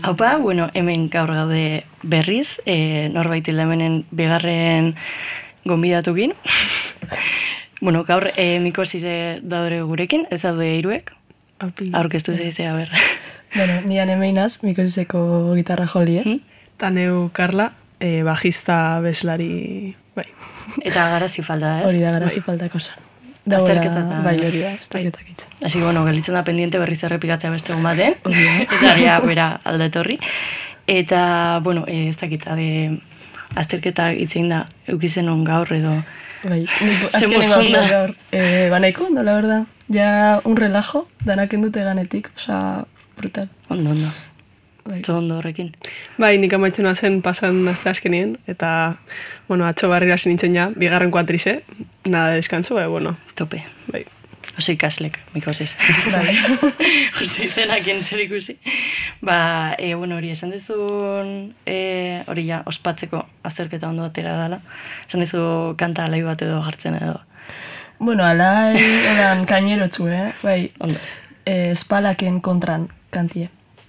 Haupa, bueno, hemen gaur gaude berriz, norbait helemenen bigarren gonbidatukin. Bueno, gaur Mikosize daudore gurekin, ez daude hiruek. Aurkeztu zaizea, ber. Bueno, nian emeinaz, Mikosizeko gitarra joli, Ta neu Karla, bajista bezlari, bai. Eta garazi falta, ez? Hori da, garazi faltako zan. Azterketan. Bai, hori da, azterketak itxan. Así que, bueno, gelitzen da pendiente berriz errepikatzea beste egun baten. Eta ja, bera, aldetorri. Eta, bueno, ez dakit, azterketak itzein da, eukizen on gaur edo... Bai, azkenen gaur. Banaiko ondo, la verdad. Ja, un relajo, danaken dute ganetik, oza, brutal. Ondo. Bai. Ondo horrekin. Bai, nik amaitzen zen pasan azte azkenien, eta, bueno, atxo barrira nintzen ja, bigarren kuatrize, nada de descanso, bueno. Tope. Bai. Oso ikaslek, Mikosiz. Bai. Justo izenakien zer ikusi. Bueno, hori esan dizun, hori ja, ospatzeko azterketa ondo atera dela. Esan dizu kanta alai bat edo jartzen edo. Bueno, alai edan kainerotxu, bai. Ondo. Espalaken kontran kantie.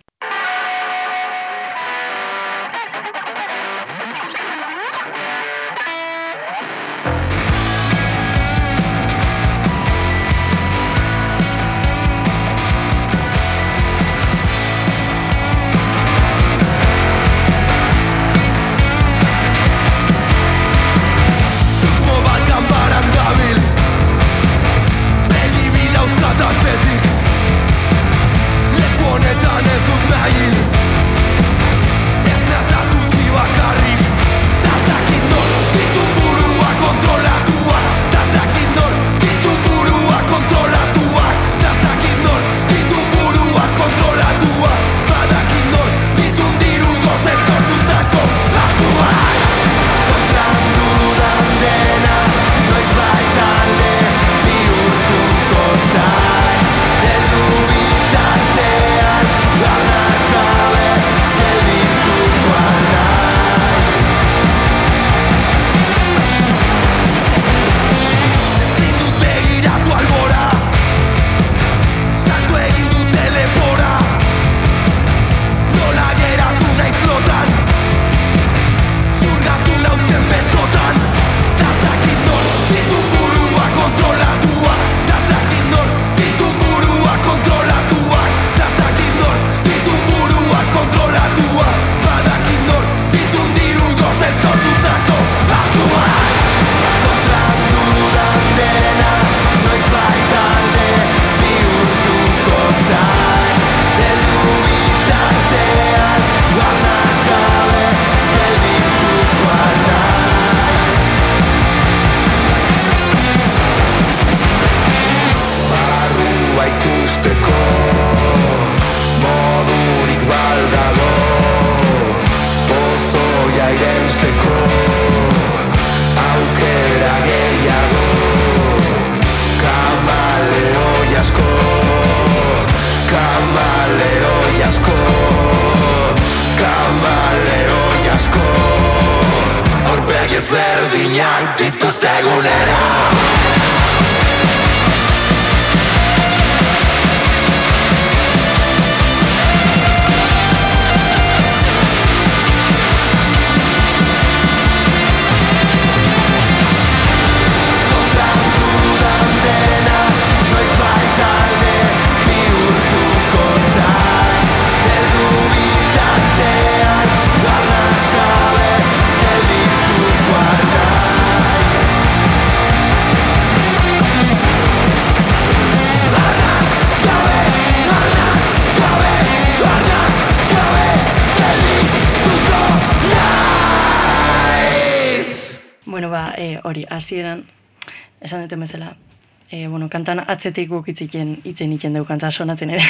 Hori, hasieran esan duten bezala, bueno, kantan atzetik itzen iken dugu kanta sonatzen edo.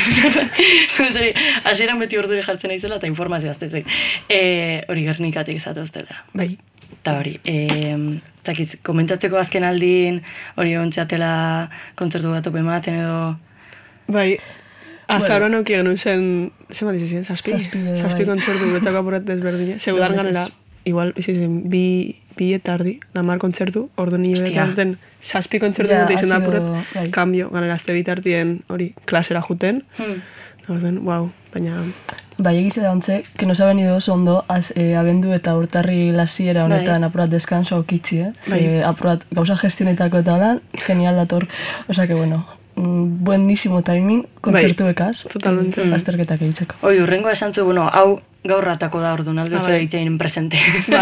Hasieran beti orduri jartzen naizela eta informazio aztezik. Hori Gernikatik zatoztela. Bai. Eta hori, zakiz, komentatzeko azken aldin, hori ontzeatela kontzertu bat ematen edo... Bai, azaroan auki genuen zen, zer bat izan, zazpi kontzertu betzako apurat desberdina. Segudan ganela, igual, izan, bi etardi, damar kontzertu, ordu nire betan zazpi kontzertu dute izan da apurat, kambio, ganela azte bitartien hori klasera juten. Orden, wow, baina... Bai, egize da ontze, que nos ha venido oso ondo, abendu eta urtarri lasiera honetan apurat deskanso okitzi, apurat gauza gestionetako eta lan, genial dator. Osa que, bueno, buenísimo timing, kontzertu ekaz. Totalmente. Azterketak egitzeko. Oi, urrengo esan zu, bueno, hau gaur ratako da orduan, aldo zua egitein presente.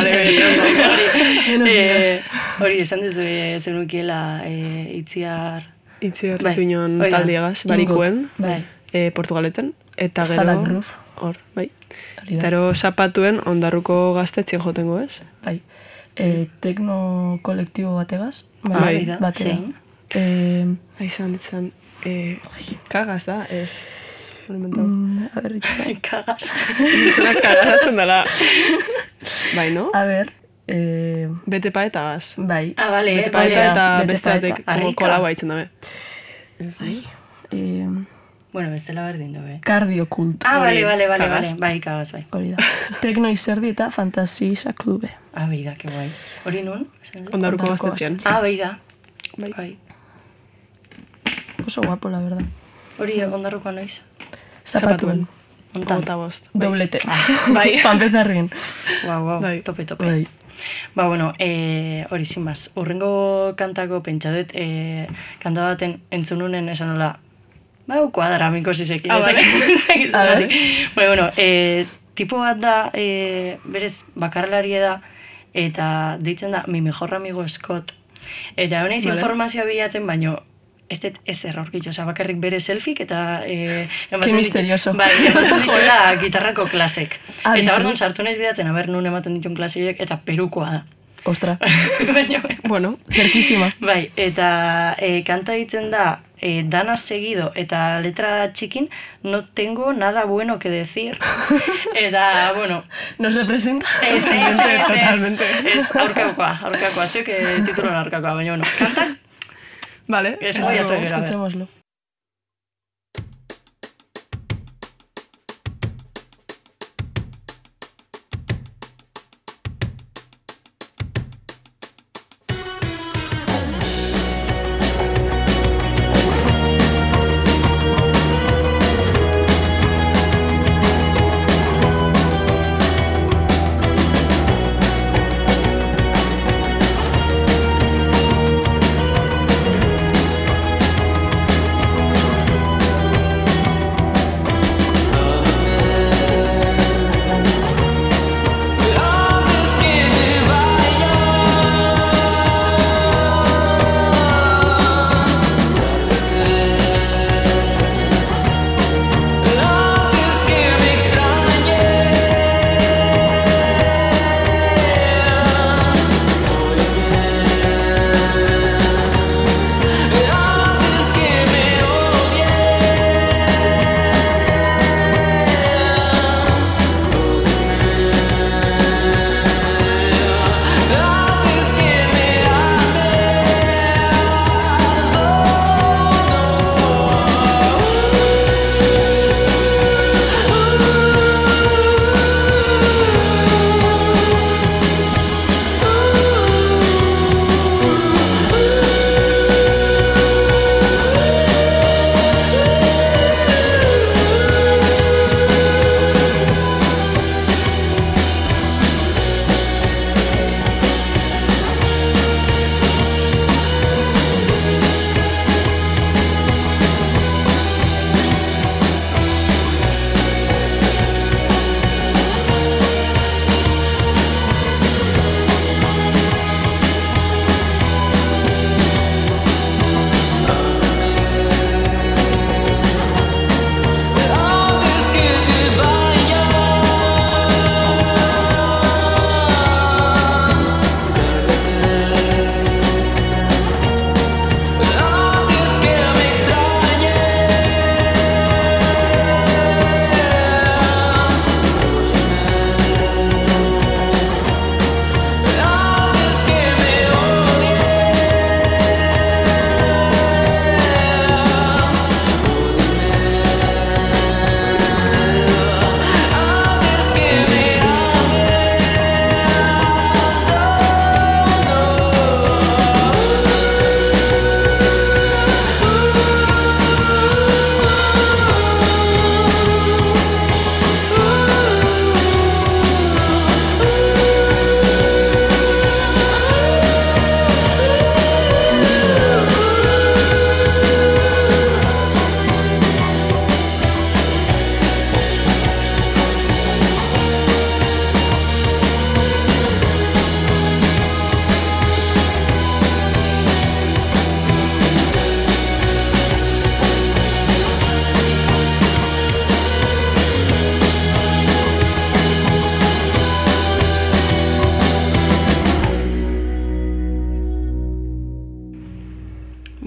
Hori, esan duzu zenukiela itziar... Itziar rituinon taldiagaz, barikuen, Portugaleten, eta gero... Hor, bai. Eta gero zapatuen ondarruko gaztetzien jotengo, ez? Bai. Tekno kolektibo bategaz. Bai, zein. Aizan ditzen, kagaz da, ez... A ver, kagaz. Zuna kagazten dela. Bai, no? A ver... Bete paetagaz. Bai. Bale, bete paeta eta beste batek kolaboa itzen dabe. Bai. Bueno, bestela berdin dabe. Kardiokult. Bale. Bai, kagaz, bai. Hori da. Tekno izerdi eta fantasisa klube. Bai da, que guai. Hori nun? Ondaruko gaztetzean. Bai da. Bai. Oso guapo, la verdad. Hori ondarruko noiz? Zapatuen. Ota bost. Doblete. Bai. Panpezarrien. Guau, tope. Bai. Ba, bueno, hori zinbaz. Urrengo kantako pentsadet, kanta baten entzununen esan nola, kuadramiko zizekin. Bai, bueno, tipo bat da, berez bakarlaria da, eta deitzen da, mi mejor amigo Scott. Eta honeiz informazioa bilatzen, baino, ez errorkit, oza, bakarrik bere selfik, eta... Que misterioso. Bai, ematen dituela gitarrako klasek. Eta orduan sartu naiz bidatzen, aber nun ematen dituen klaseiek, eta perukoa da. Ostra. Bueno, cerquísima. Bai, eta kanta ditzen da, dana seguido, eta letra txikin, no tengo nada bueno que decir. Eta, bueno... Nos representa. Totalmente. Ez, aurkakoa, zuek tituloan aurkakoa, baina, bueno, kantak. Vale, escuchémoslo.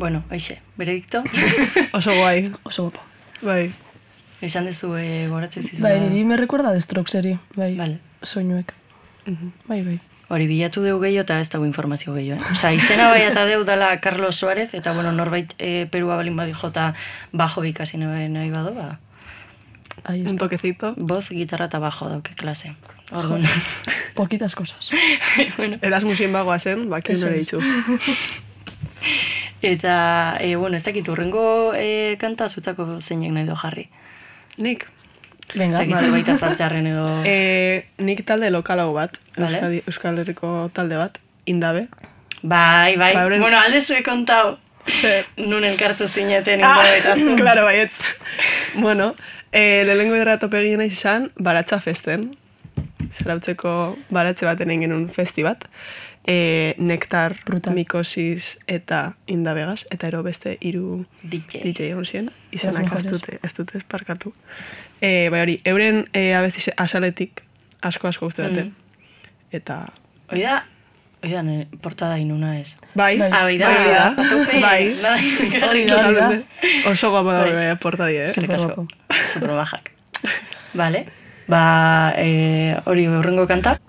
Bueno, hoxe, beredikto. Oso guai. Oso guapo. Bai. Esan dezu goratzen zizun. Bai, niri me recuerda de Strokeseri, bai. Vale. Soinuek. Bai. Hori, bilatu deu gehiago eta ez dago informazio gehiago, Osa, izena bai eta deu dela Carlos Suárez, eta bueno, norbait Perua balin badi jota bajo bikasi nahi bado, ba. Un toquecito. Voz, gitarra eta bajo dauke klase. Orduan. Poquitas cosas. Bueno. Erasmusien bagoa zen, bakin nore ditzu. Eta, bueno, ez dakit, urrengo kanta zutako zeinek nahi do jarri. Nik? Venga, ez dakit zerbait azaltxarren edo... Nik talde lokalau bat, vale. Euskal Herriko talde bat, Indabe. Bai, bueno, alde zue kontau. Nun elkartu zineten inbadetazu. Claro, baietz. Bueno, lehenengo hidratope egin nahi izan, baratza festen. Zarautzeko baratze baten egin genuen festi bat. Nektar, Brutal. Mikosis eta Indabegaz, eta ero beste 3 DJ egon ziren. Izanak ez dute esparkatu. Bai hori, euren abesti asaletik asko uste dute. Eta... Oida, portada inuna ez. Bai, hori da. Totalmente. Oso guapo da portadia, Super majak. Vale. Ba, hori urrengo kanta.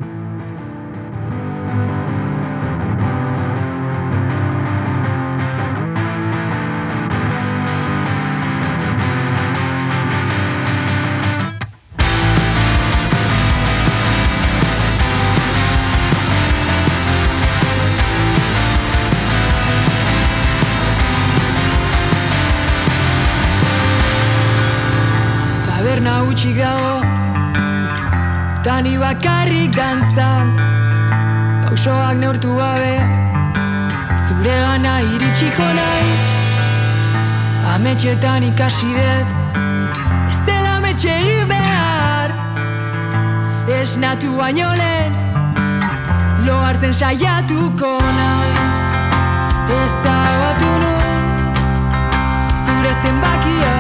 Taberna utxik dago, tani bakarrik dantzan, pausoak neurtu gabe, zure gana iritsiko naiz. Ametxetan ikasi dut, ez dela ametxe egin behar, esnatu baino lehen, lo hartzen saiatuko naiz. Ezabatu nun, zure zenbakia,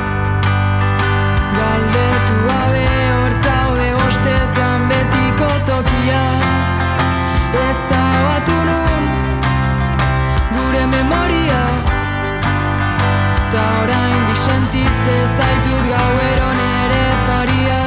galdetu gabe hor zaude bostetan betiko tokia. Ezabatu nun, gure memoria, ta oraindik sentitze zaitut gauero nere paria.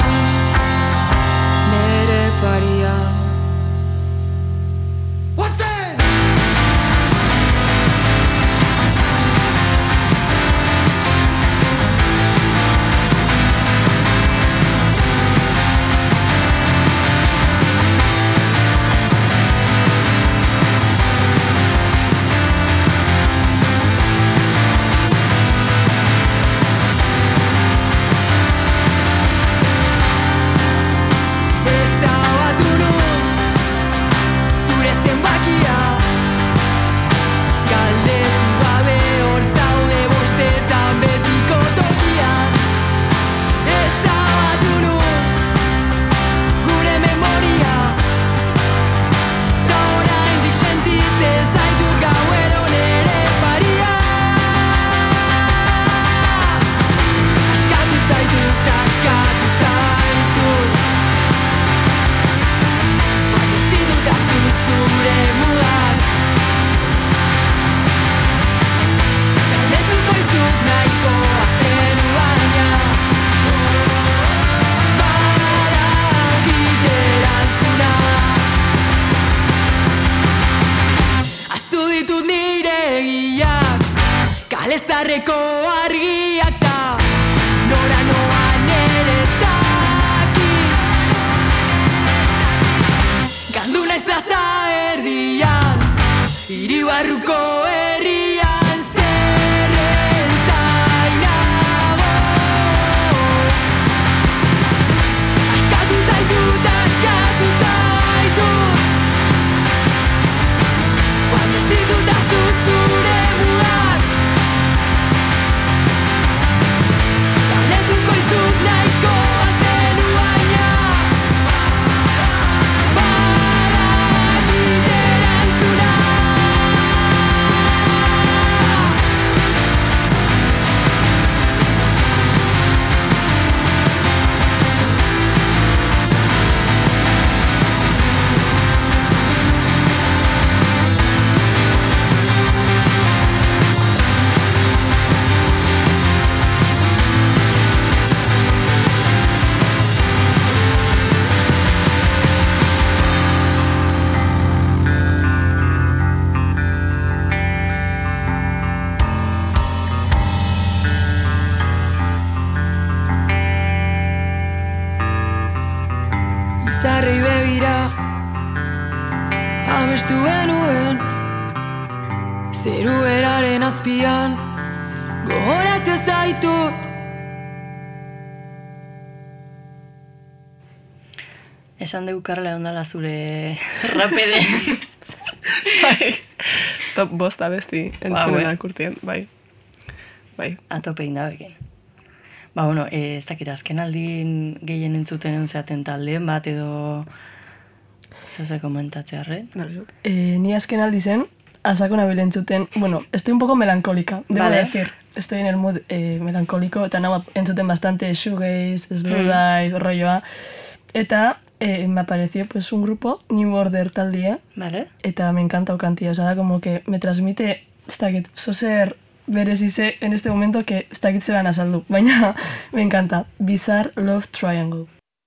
Kalezarreko argiak da nora noan ere ez dakit. Galdu naiz plaza erdian, hiri barruko herrian zerren zainago. Askatu zaitut, baina ez ditut ahaztu zure mugak. begira amestu benuen zeru eraren azpian gogoratzen zaitut. Esan dugu Karla ondala zure rapeden. Bai, top bosta besti entzunenak urtien, bai. Atope indabekin. Bueno, ez dakit azken aldin gehien entzuten zeaten taldeen bat edo zase komentatzearren. Ni azken aldi zen, asako nabil entzuten, bueno, estoy un poco melancólica, debo decir. Estoy en el mood melancólico, eta nago entzuten bastante shoegaze, slowdive, rolloa. Eta me apareció pues un grupo, New Order taldie, eta me encanta okantia, o sea, da como que me transmite, ez dakit, zozer berezize en este momento que ez dakit zelan azaldu, baina me encanta, Bizarre Love Triangle.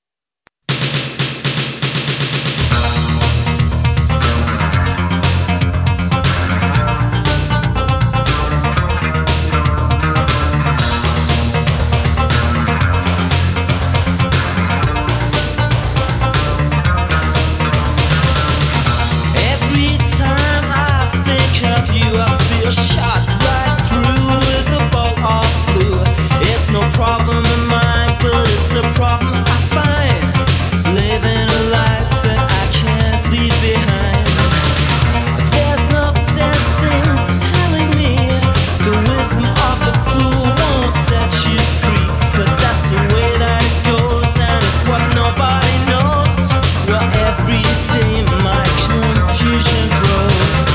Shot right through with a bolt of blue. It's no problem of mine, but it's a problem I find. Living a life that I can't leave behind. There's no sense in telling me the wisdom of the fool won't set you free. But that's the way that it goes, and it's what nobody knows. Well, every day my confusion grows.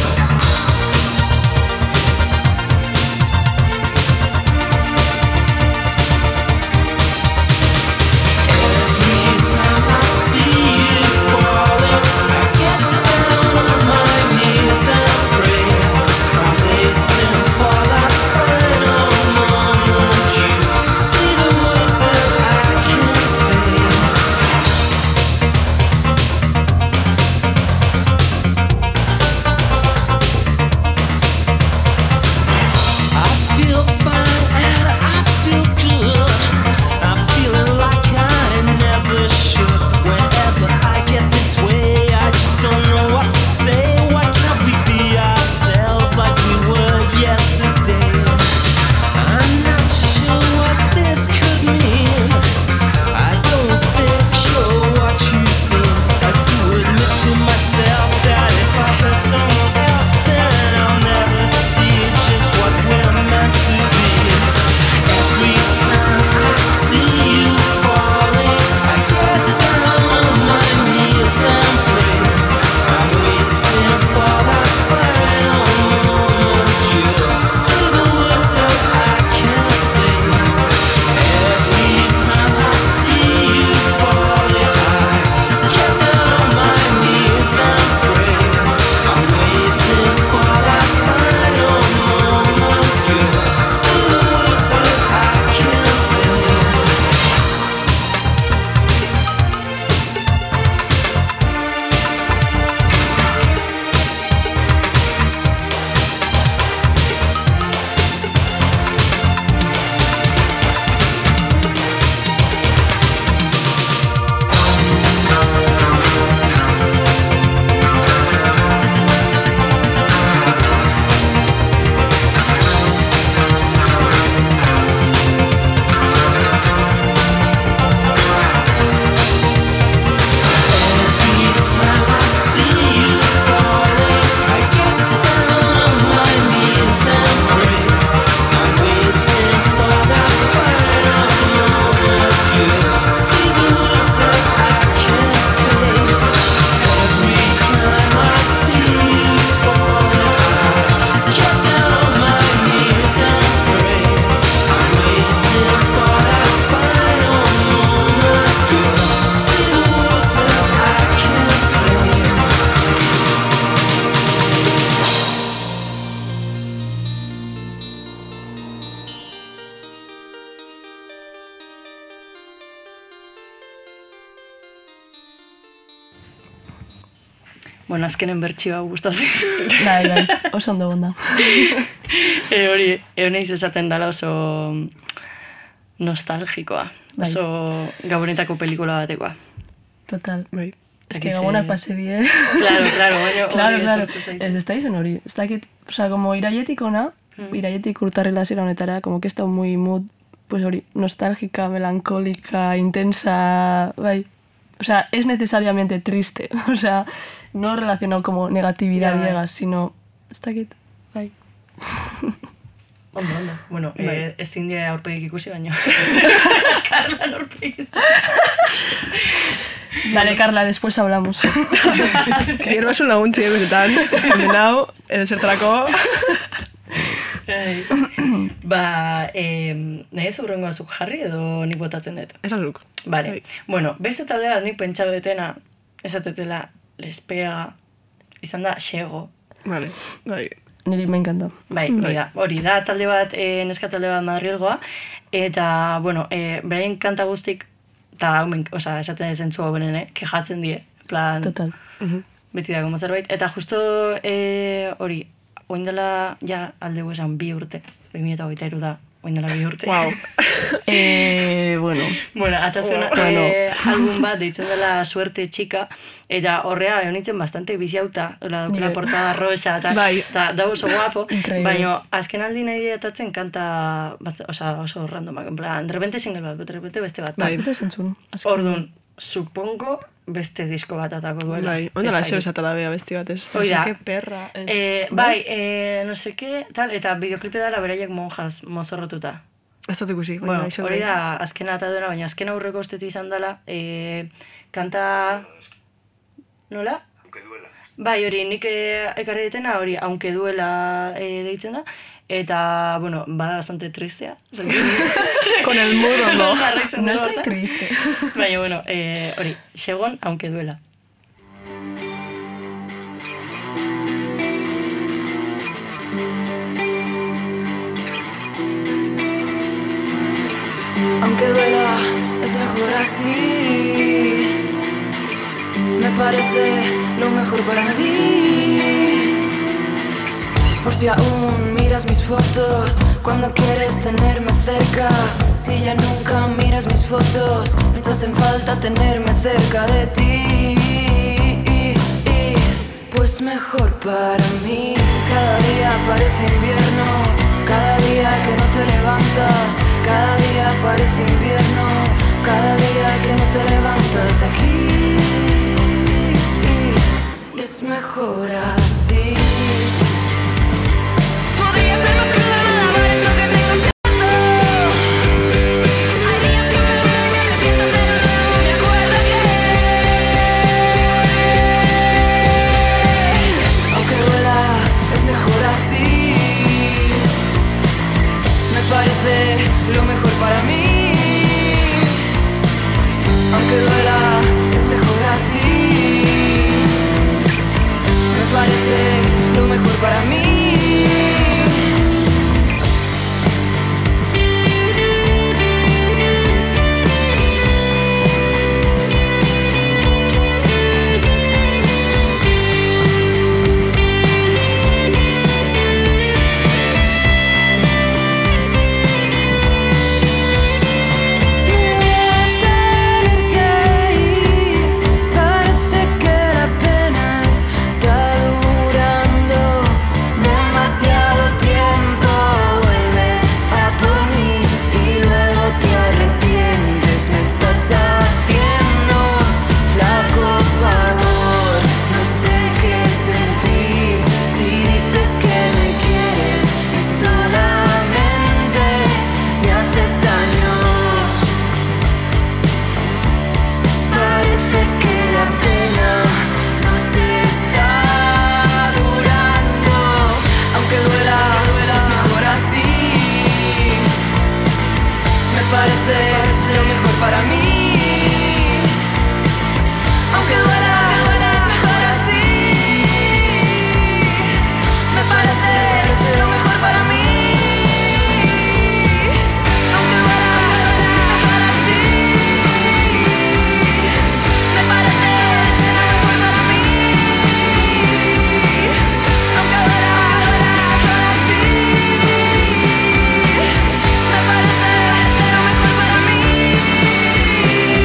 Bueno, azkenen bertsioa gustatzen. Bai, oso ondo gonda. Hori, euneiz esaten dala oso nostalgikoa. Oso gabonetako pelikula batekoa. Total. Bai. Es que gabonak pase die. Claro, baina claro. Ez da izen hori. Ez dakit, osea, como iraietik ona, iraietik urtarrila zera honetara, como que está muy mood, pues hori, nostálgica, melancólica, intensa, bai. O sea, es necesariamente triste. O sea, no relacionado como negatividad diegas, sino, ez dakit, bai. Ondo. Bueno, ezin dira aurpegik ikusi baino. Carla aurpegik. Vale, Carla, después hablamos. Gero basun laguntzi benetan, hemenau, edo zertarako. Nahi ez urrengo azuk jarri edo nik botatzen dut? Ez azuk. Vale. Bueno, beste talde bat nik pentsa betena, esatetela lespega, izan da xego. Vale, bai. Niri me encanta. Bai, hori da talde bat, neska talde bat Madrilgoa, eta, bueno, beraien kanta guztik, eta, esaten zentzu hau benen, kejatzen die, plan... Total. Beti da, como zerbait. Eta justo, hori, oindela, ja, aldegu esan 2 urte, 2023 da, oindela 2 urte. Wow. Bueno, atazena, album bat deitzen dela Suerte Chica, eta horrea honitzen bastante biziauta, la portada rosa, eta da oso guapo, baina azken aldi nahi diatatzen kanta, oso randomak, en plan, de repente single bat, de repente beste bat. Bastante zentzun. Orduan, supongo, beste disko bat atako duela. Bai, ondala xeo esatala bea besti bat, ez. Hoi da. No sé qué perra. No sé qué, tal, eta videoklipe dara beraiek monjas mozorrotuta. Ez dut ikusi. Bueno, hori da azkena eta duena, baina azkena aurreko usteti izan dela, kanta... Nola? Aunque duela. Bai, hori, nik ekarri ditena, hori, aunque duela deitzen da, eta, bueno, bada bastante tristea. Con el mood, no? No estoy triste. Baina, bueno, hori, segon, aunque duela. Aunque duela, es mejor así. Me parece lo mejor para mí. Por si aún miras mis fotos cuando quieres tenerme cerca. Si ya nunca miras mis fotos, me echas en falta tenerme cerca de ti. Pues mejor para mí. Cada día parece invierno, cada día que no te levantas. Cada día parece invierno, cada día que no te levantas aquí. Y es mejor así. Podría ser más cruda, nada más esto que tengo cierto. Hay días que me duele y me arrepiento, pero no me acuerdo que. Aunque duela, es mejor así. Me parece lo mejor para mí. Aunque duela, es mejor así. Me parece lo mejor para mí. Lo mejor para mí. Aunque duela, es mejor así. Me parece lo mejor para mí. Aunque duela, es mejor así. Me parece lo mejor para mí. Aunque duela, es mejor así. Me parece lo mejor para mí.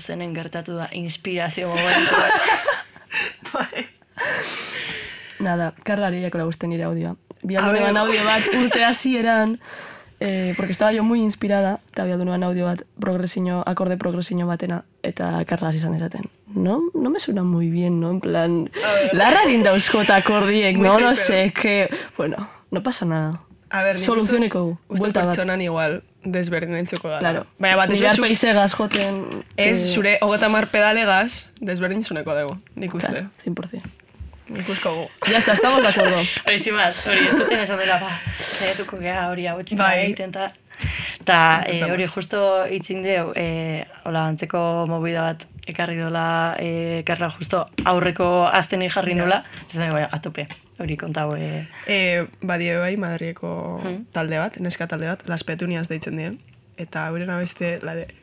zuzenen gertatu da inspirazio momentu bat. Nada, Karlari jakola guztien nire audioa. Bialdu neban audio bat urte hasieran, porque estaba yo muy inspirada, eta bialdu neban audio bat akorde progresiño batena, eta Karlas izan esaten. No me suena muy bien, ¿no? En plan, larrarin dauzkot akordiek, no sé, que... Bueno, no pasa nada. A ver, soluzioneko, vuelta bat. Pertsonan igual desberdin entzuko da. Claro. Baina bat, Mirar peizegaz joten... Ez, zure 30 pedalegaz desberdin zuneko dugu, nik uste. Claro, 100%. Nik uskogu. Ya está, estamos de acuerdo. Hori, zimaz, hori, entzuten esan dela, zaiatuko geha hori hau txika egiten, eta hori justo itzin deu, hola, antzeko movida bat ekarri dola, Karla justo aurreko azteni jarri nola, zizan, atope, hori kontau. Badie bai, Madrieko talde bat, neska talde bat, Las Petunias deitzen dien, eta hauren abeste, la de...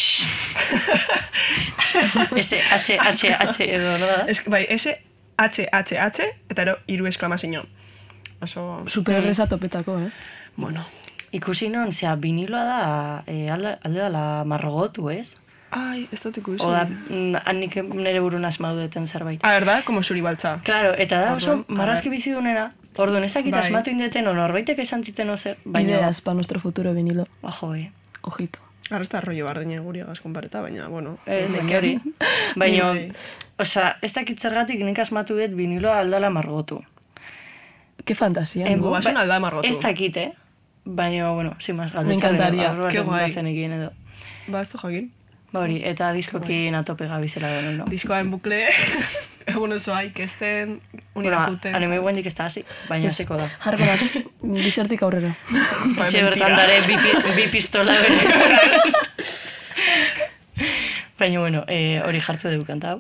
S-H-H-H edo, no da? Bai, S-H-H-H, eta ero, 3 esklamazio. Oso... Super erreza topetako, Bueno. Ikusi non, zera, viniloa da, alde dala marrogotu, ez? Ai, ez dut ikusi. Oda, nik nire burun asmatu duten zerbait. Verdad? Como suri baltza. Claro, eta da oso marrazki bizidunena, orduan ez dakit asmatu indeten, norbaitek esan ziten ozer, baina... Ideas pa nuestro futuro vinilo. Ojo, Ojito. Ahora está rollo bardine guriagaz konpareta, baina, bueno... Ez, baina hori. Baina, oza, ez dakit zergatik nik asmatu dut viniloa aldala margotu. Qué fantasia, no? Guasun aldala margotu. Ez dakit, baina, bueno, sin más, Me encantaría. Qué guai. Edo. Ba, ez du jakin. Ba hori, eta diskokin atope gabizela duen, no? Diskoa en bukle, egun osoa ikesten, unira juten. Anime guendik ez da hasi, baina zeko da. Jarko naz, bizertik aurrera. Etxe bertan dare bi pistola bere. Baina, bueno, hori jartze dugu kanta hau.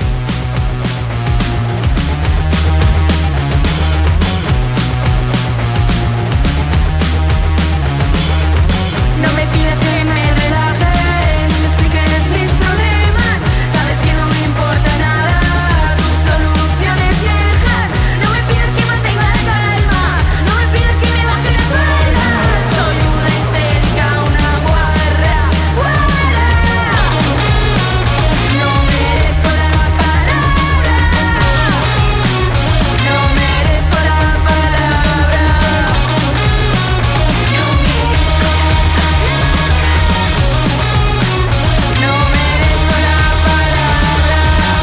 No me pidas que me relaje, ni me expliques mis problemas. Sabes que no me importa nada, tus soluciones viejas. No me pidas que mantenga la calma, no me pidas que me baje la cuerda. Soy una histérica, una guarra. No merezco la palabra, no merezco la palabra. No merezco la palabra.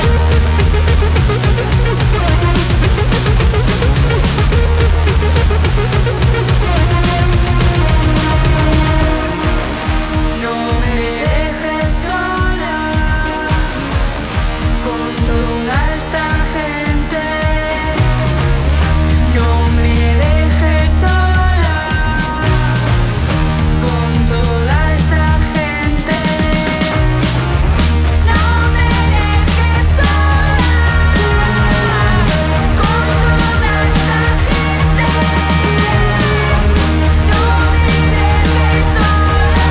No me dejes sola con toda esta gente. No me dejes sola con toda esta gente. No me dejes sola con toda esta gente. No me dejes sola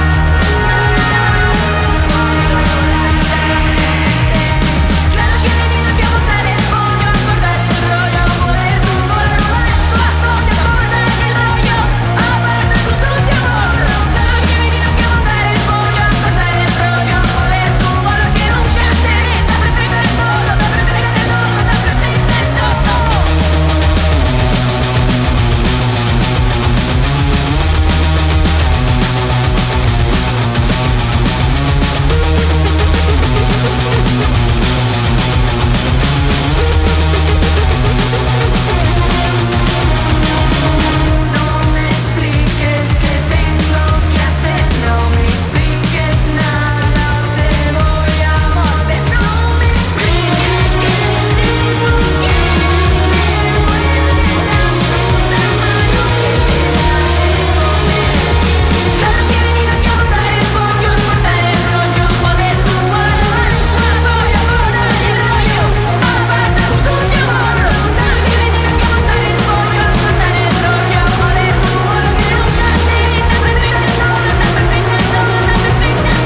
con toda esta gente. Claro que he venido aquí a botar el pollo, a cortar el rollo, a joder tu morro, a cortar el rollo, aparta tu sucio morro. Claro que he venido aquí a botar el pollo, a cortar el rollo, a joder tu morro, que nunca te está perfecto del todo, está perfecto del todo, está perfecto del todo. No me expliques qué tengo que hacer, no me expliques nada, te voy a morder. No me expliques qué tengo que hacer, me muerde la puta mano que te da de comer. Claro que he venido aquí a botar el pollo, a cortar el rollo, joder tu morro, voy a cortar el rollo, aparta tu sucio morro. Claro que he venido aquí a botar el pollo, a cortar el rollo, joder tu morro, que nunca te está perfecto del todo, está perfecto del todo, está perfecto del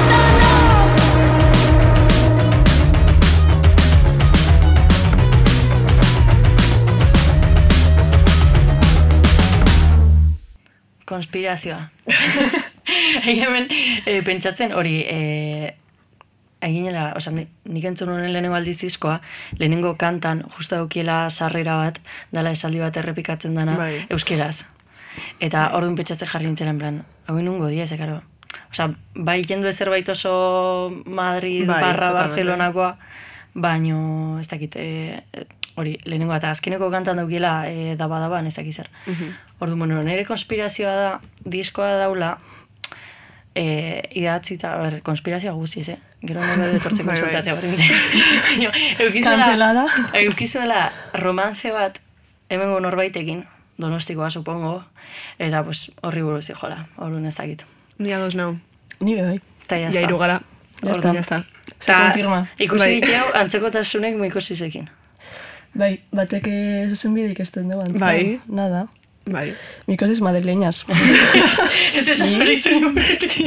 Konspirazioa. Hemen pentsatzen hori eginela, oza, nik entzun honen lehenengo aldiz diskoa, lehenengo kantan, justa daukiela sarrera bat, dala esaldi bat errepikatzen dana, euskeraz. Eta orduan petxatzen jarri nintzen en plan, hau nungo dia, ze karo. Osa, bai jendu zerbait oso Madrid barra Barcelonakoa, baino, ez dakit, hori, lehenengo eta azkeneko kantan daukiela daba-daban, ez dakit zer. Orduan, bueno, nire konspirazioa da, diskoa daula, idatzita, konspirazioa guztiz, Gero nire detortzeko konsultatzea bat Kancelada. Eukizuela romance bat, hemengo norbaitekin, Donostikoa, supongo, eta pues, horri buruz jola, horren ez dakit. Ni ados nau. Ni bai. Eta jazta. Ja, irugara. Jazta. Se confirma. Ikusi ditu, antzekotasunek mikosisekin. Bai, batek zuzenbidik esten dugu antzera. Bai. Nada. Bai. Mikosis madrileñas. Ez esan hori zen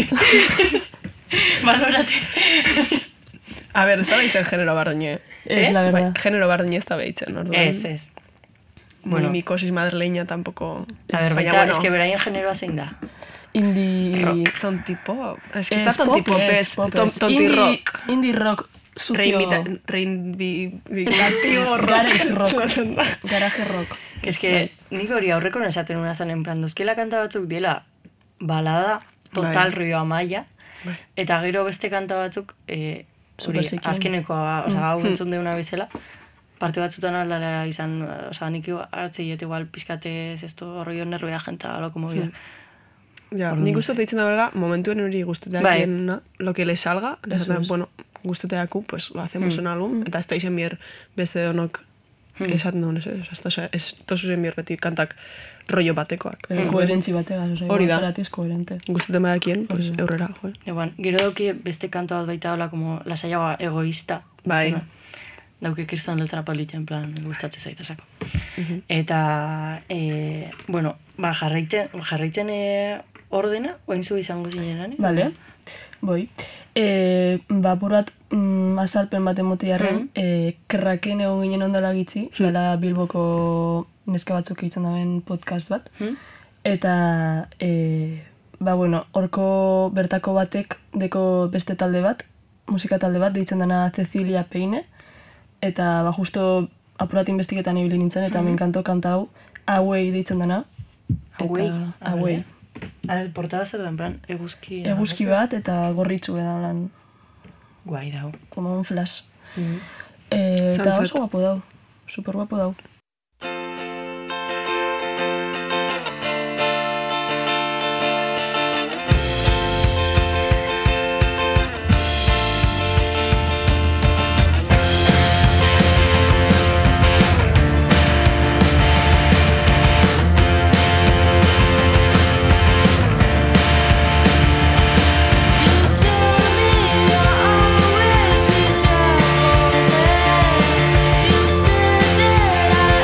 Valorate. A ver, ez da behitzen genero bardine. Es la verdad. Bai, genero bardine ez da behitzen, orduan. Ez. Bueno, mikosis madrileña tampoco... A ver, baita, es que beraien generoa zein da. Indie... Rock. Tontipo. Es que está tontipo, es tonti rock. Indie rock sucio. Reivindicativo rock. Garage rock. Garage rock. Es que nik hori aurreko nesaten una zan en plan, duzkela kanta batzuk diela balada, total rio amaia, eta gero beste kanta batzuk, azkenekoa, hau entzun deuna bezala, parte batzutan aldala izan, nik hartzeiet igual pizkatez esto rollo nervea jenta, alo como vida. Ja, nik guztote ditzen da bera, momentuen hori guztoteak lo que le salga, bueno, guztoteaku, pues lo hacemos en álbum, eta ez da izen bier beste donok esaten duen, ez tozu zen bier beti kantak rollo batekoak. Koherentzi bategaz, hori da. Gratiz koherente. Guztote maakien, pues eurrera, jo. Gero dauki beste kanta bat baita hola, como lasaiagoa egoista. Bai. Dauke kriston el trapolitia, en plan, gustatzen zaita sako. Eta, bueno, jarraitzen ordena, oainzu izango zinenan, Vale, boi. Bapurat azalpen bat emotiarren, Kraken egon ginen ondala gitzi, dela Bilboko neska batzuk egiten daben podcast bat. Eta, bueno, horko bertako batek deko beste talde bat, musika talde bat, deitzen dena Cecilia Peine, eta justo apurat investigetan ibili nintzen, eta menkanto kanta hau, Hauei deitzen dena. Hauei. El portada zer da, en plan, eguzki... Eguzki bat, eta gorritxu edan lan. Guai dau. Como un flash. Eta oso guapo dau. Super guapo dau. You said that I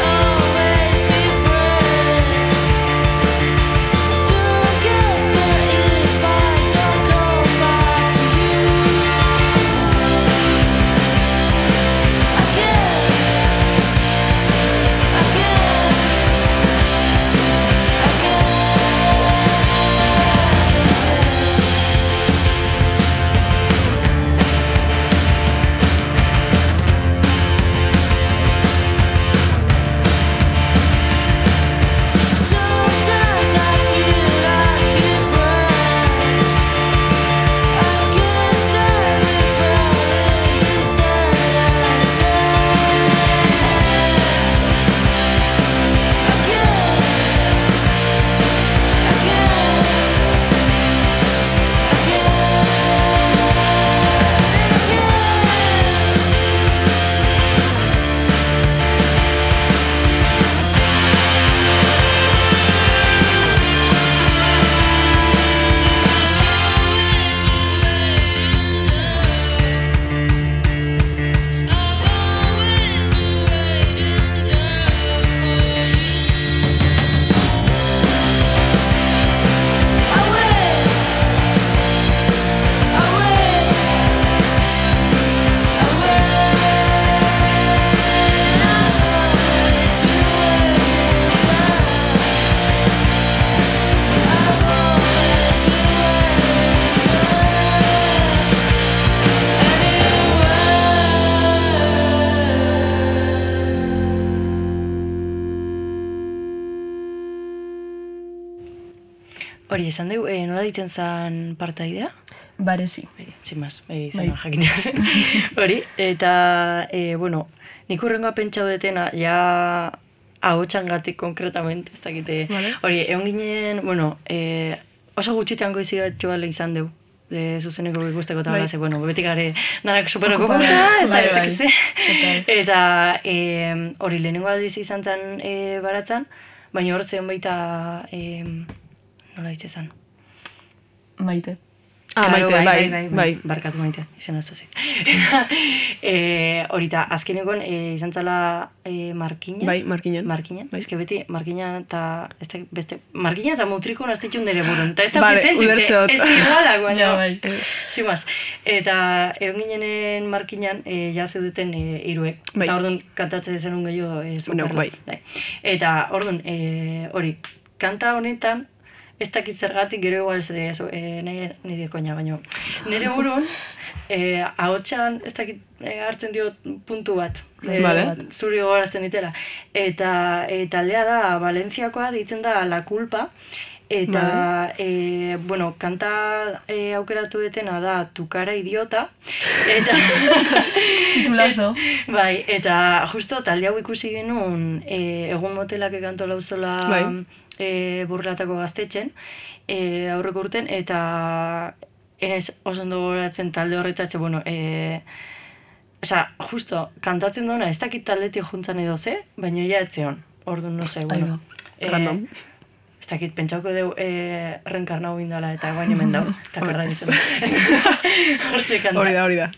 Hori, esan dugu, nola ditzen zan partaidea? Barezi. Sin más, izan jakitea. Hori, eta, bueno, nik urrengoa pentsau detena, ja ahotsangatik konkretamente, ez dakite. Hori, egon ginen, bueno, oso gutxitean goizi bat izan dugu. Zuzeneko ikusteko eta bala, bueno, betik gare danak superoko punta, ez da, eta hori lehenengo aldiz izan zen baratzen, baina hor zen baita, nola ditze zen? Maite. Maite, bai. Barkatu Maite, izan ez duzik. Horita, azkenekoen izan zela Markinen. Bai, Markinen. Markinen, ezke beti Markinen eta beste, Markinen eta Mutrikon azteitxun dere burun. Eta ez da zentzuk, ez igualak, baina, zimaz. Eta egon ginen Markinen ja zeudeten hiruek. Eta orduan kantatzen zenun gehiago superla. Eta orduan, hori, kanta honetan, ez dakit zergatik gero igual nahi dekoina, baina nire burun ahotsan ez dakit hartzen dio puntu bat, zuri gogorazten ditela. Eta aldea da, Valentziakoa ditzen da La Culpa, eta, bueno, kanta aukeratu detena da Tu cara idiota, eta titulazo. Bai, eta justo talde hau ikusi genuen egun motelak ekanto lauzola burlatako gaztetxen, aurreko urten, eta ez oso ondo goratzen talde horretatzen, bueno, justo, kantatzen duena, ez dakit taldetik juntzan edo ze, baina ja etzeon, orduan, no se, bueno. Random. Ez dakit, pentsauko deu reenkarnau indala eta guain hemen dau, eta karra ditzen. Hortxe kanta. Hori da.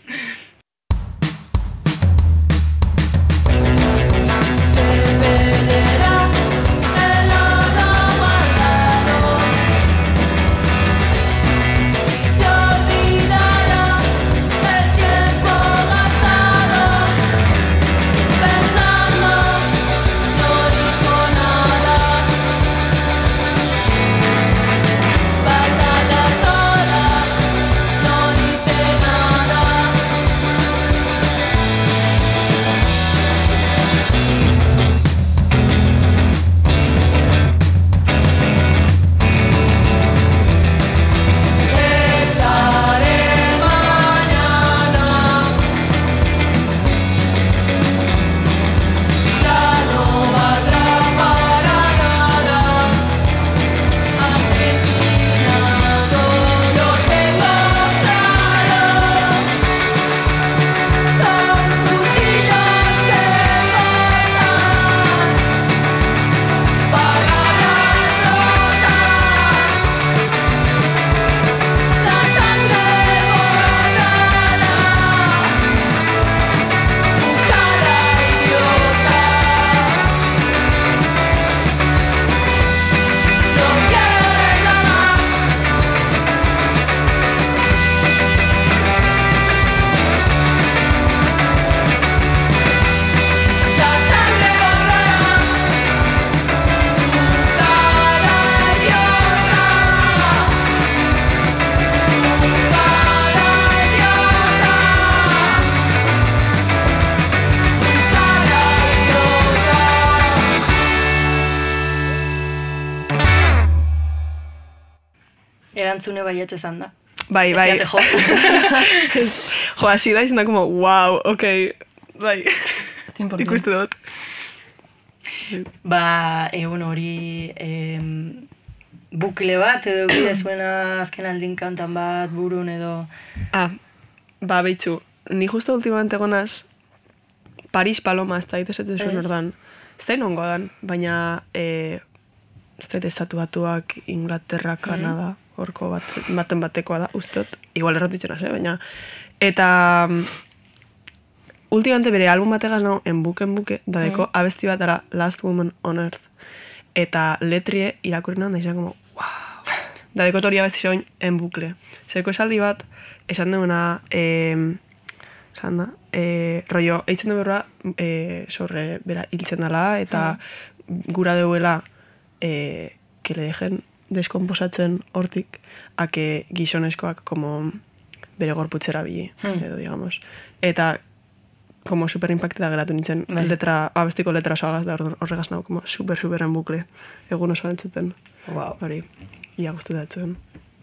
Erantzune baietz ezan da. Bai. Jo, hasi da izan da como, wow, okei, bai. Ikuste dut. Bueno, hori bukle bat edo bide zuena azken aldin kantan bat burun edo... Behitzu, ni justo ultimamente gonaz Paris Paloma, ez da itesetzen zuen ordan. Ez da inongo dan, baina ez da estatu batuak Inglaterra, Kanada, horko batekoa da, usteot, igual erratitzen az, baina... Eta... Ultimamente bere album bategaz no, en buke, dadeko abesti bat ara Last Woman on Earth. Eta letrie irakurren da izan como, wow. Dadeko hori abesti zoin en bukle. Zeko esaldi bat, esan duena, rollo, eitzen du berra, sorre, bera, hiltzen dela, eta gura deuela, que le dejen deskomposatzen hortik, a que gizoneskoak como bere gorputzera bili, edo, digamos. Eta como super impacteta geratu nintzen, letra, abestiko letra osoagaz da horregaz nago, como super en bukle, egun osoan entzuten. Wow. Hori, ia guztetan entzuten.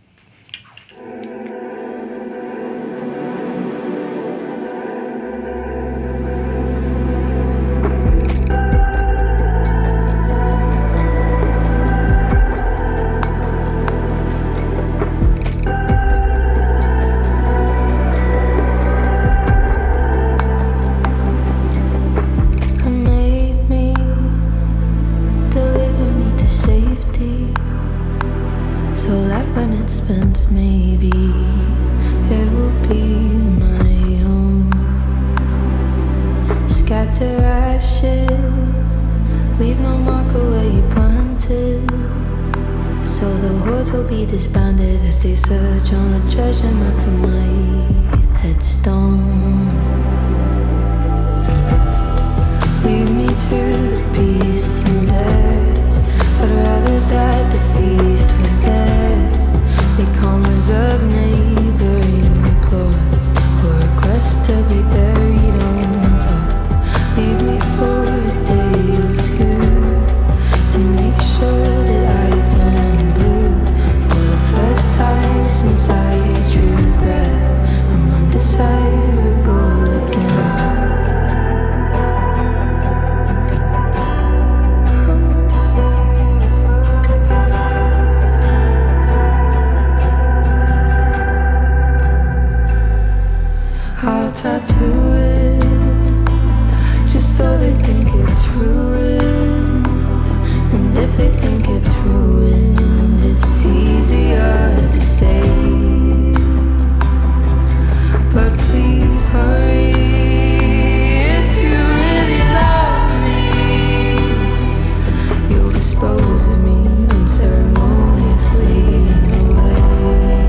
Spent, maybe it will be my own. Scatter ashes, leave no mark where you planted. So the hordes will be disbanded as they search on a treasure map for my headstone. Leave me to the beasts and bears. I'd rather that the feast was theirs. They come reserve neighboring plots or request to be buried on top. Leave me for a day or two to make sure that I turn blue. For the first time since I drew breath, I'm undesirable again. Tattoo it, just so they think it's ruined. And if they think it's ruined, it's easier to say. But please hurry if you really love me. You'll dispose of me unceremoniously in a way.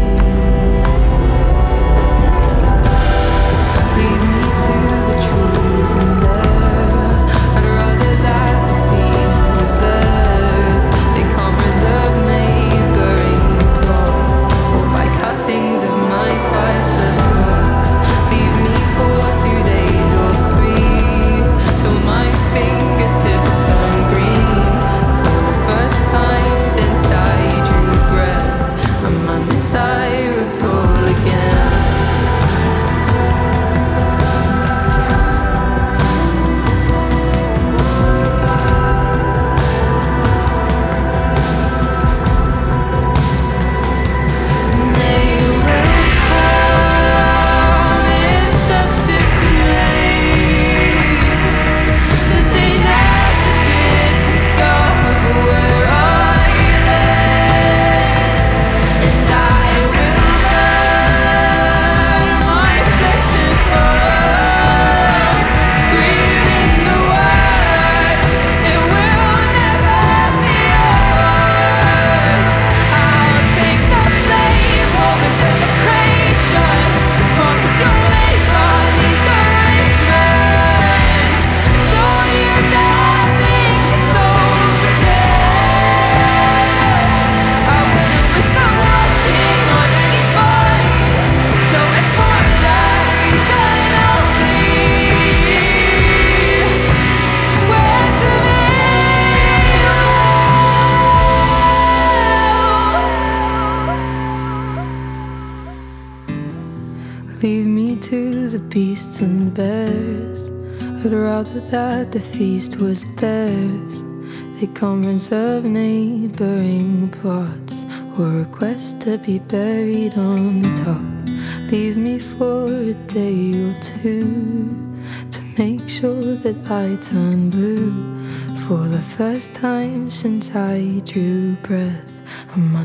Leave me to the beasts and bears. I'd rather that the feast was theirs. They come reserve neighboring plots or request to be buried on top. Leave me for a day or two to make sure that I turn blue. For the first time since I drew breath, I'm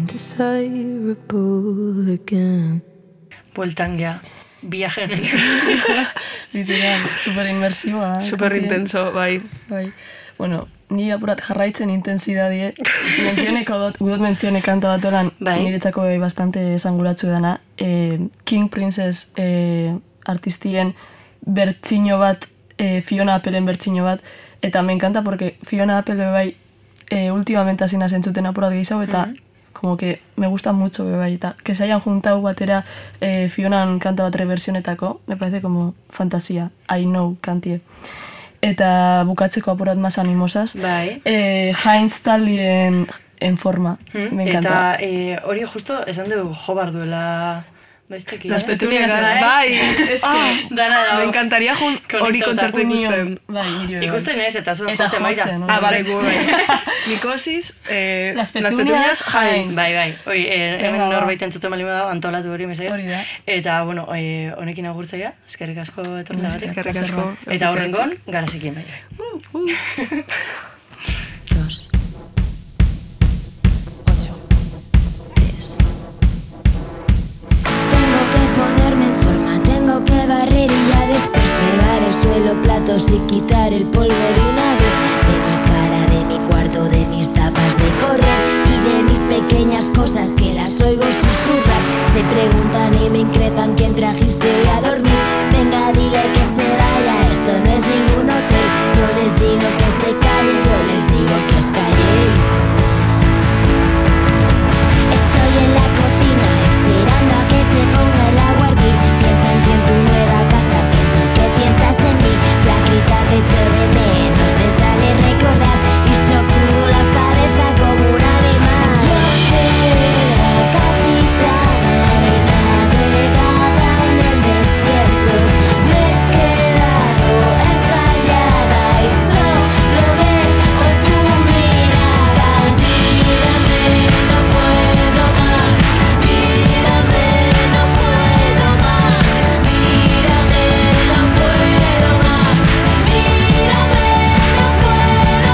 undesirable again. Bueltan gea. Viaje. Literal, super inmersiva. Super intenso, bai. Bai. Bueno, ni apurat jarraitzen intensidadie. Udot menzione kanta bat olan, niretzako bastante esanguratzu dana. King Princess artistien bertsino bat, Fiona Appelen bertsino bat, eta me encanta porque Fiona Apple bai últimamente asina zentzuten apurat gehiago, eta como que me gusta mucho, bai, eta que se hayan juntado batera Fionan kanta bat reversionetako, me parece como fantasía, I know kantie. Eta bukatzeko apurat más animosas, Bai. Heinz Talliren En Forma, me encanta. Eta hori justo esan dugu jo bar duela... Las petunias, bai! Es que, dana da. Me encantaría hori kontzertu ikusten. Bai, nire. Ikusten ez, eta zuen jotzen baita. Bale, gu, bai. Nikosis, Las petunias, Heinz. Bai. Hoi, hemen norbait entzuten bali da, antolatu hori mesaiz. Hori da. Eta, bueno, honekin agurtzaia, eskerrik asko etortzagatik. Eskerrik asko. Eta horrengon, garazikin bai. 2, 8, 3. Tengo que ponerme en forma, tengo que barrer y ya después fregar el suelo, platos y quitar el polvo de una vez. De mi cara, de mi cuarto, de mis tapas de correr y de mis pequeñas cosas que las oigo susurrar. Se preguntan y me increpan quién trajiste hoy a dormir. Venga, dile que se vaya, esto no es ningún hotel. Yo les digo que se callen, yo les digo que os calléis. Estoy en la cocina esperando a que se ponga el agua a hervir. Pienso en ti en tu nueva casa, pienso que piensas en mí. Flaquita te echo de menos, me sale recordar y sacudo la cabeza como un animal. Yo que era capitana y navegaba en el desierto, me he quedado encallada y solo veo tu mirada. Mírame, no puedo más, mírame, no puedo más, mírame, no puedo más, mírame, no puedo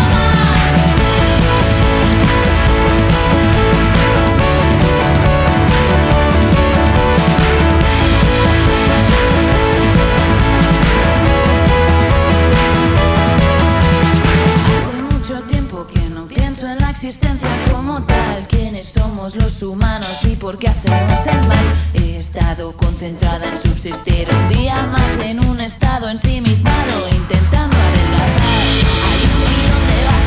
Hace mucho tiempo que no pienso en la existencia como tal. ¿Quiénes somos los humanos y por qué hacemos el mal? He estado concentrada en subsistir un día más en un estado ensimismado, intentando adelgazar. Hay un millón de vacíos